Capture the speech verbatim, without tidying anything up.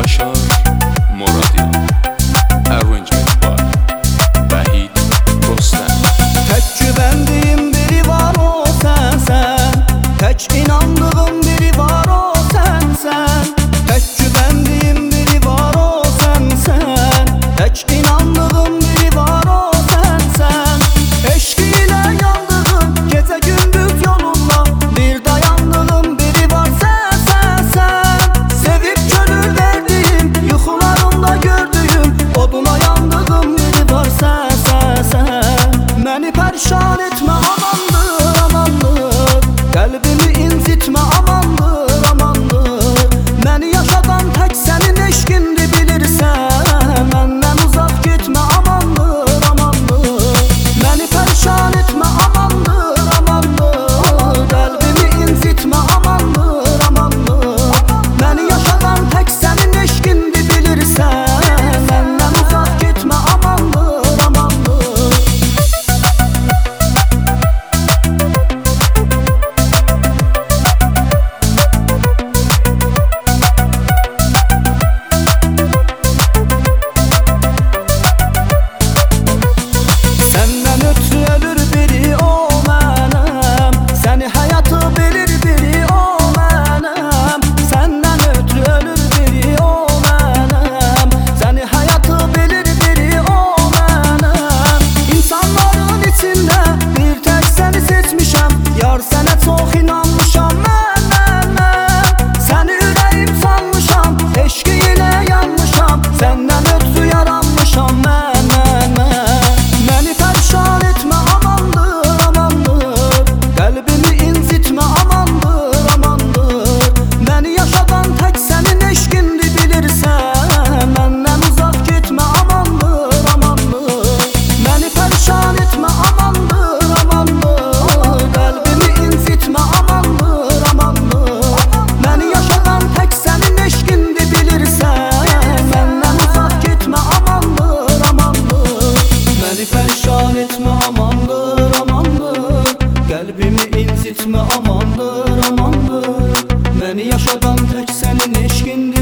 Yaşar Moradyan. Arrangement by Vahid Rostam. Tek güvendiğim biri var, o sensen. Tek inandığım biri var, o sensen. Tek güvendiğim biri var, o sensen. Tek inandığım biri var, o sensen. Eşkiyle yandığım gece gündüz yolunda bir dayandığım biri var, sen sen sen. Sevip gönül verdiğim, yuxularımda gördüğüm oduna yandığım biri var, sen sen sen. Beni perişan etme, amandır amandır. Kalbimi incitme, amandır amandır. Beni yaşadan tek senin eşkindi, bilirsen. Benden uzak gitme, amandır amandır. Beni perişan etme, amandır amandır. Kalbimi incitme, amandır amandır. Beni yaşadan tek senin eşkindi, bilirsen. Benden uzak gitme, amandır amandır. Senden ötürü ölür biri, o mənim. Seni hayatı bilir biri, o mənim. Senden ötürü ölür biri, o mənim. Seni hayatı bilir biri, o mənim. İnsanların içinde bir tek seni seçmişem. Yar sənə çox inanmışam, mən mən mən. Səni ürəyim sanmışam, eşqi ilə yanmışam. Səndən ötürü yaranmışam, mən mən mən. Məni perişan etme, amandır amandır. Kalbimi incitme, amandır amandır. Beni yaşadan tek senin eşkindi, bilirsen. Benden uzak gitme, amandır amandır. Beni perişan etme, amandır amandır. Kalbimi incitme, amandır amandır. Beni yaşadan tek senin eşkindi, bilirsen. Benden uzak gitme, amandır amandır. Beni perişan etme, amandır amandır. Kalbimi incitme, amandır amandır. Beni yaşadan tek senin eşkindi,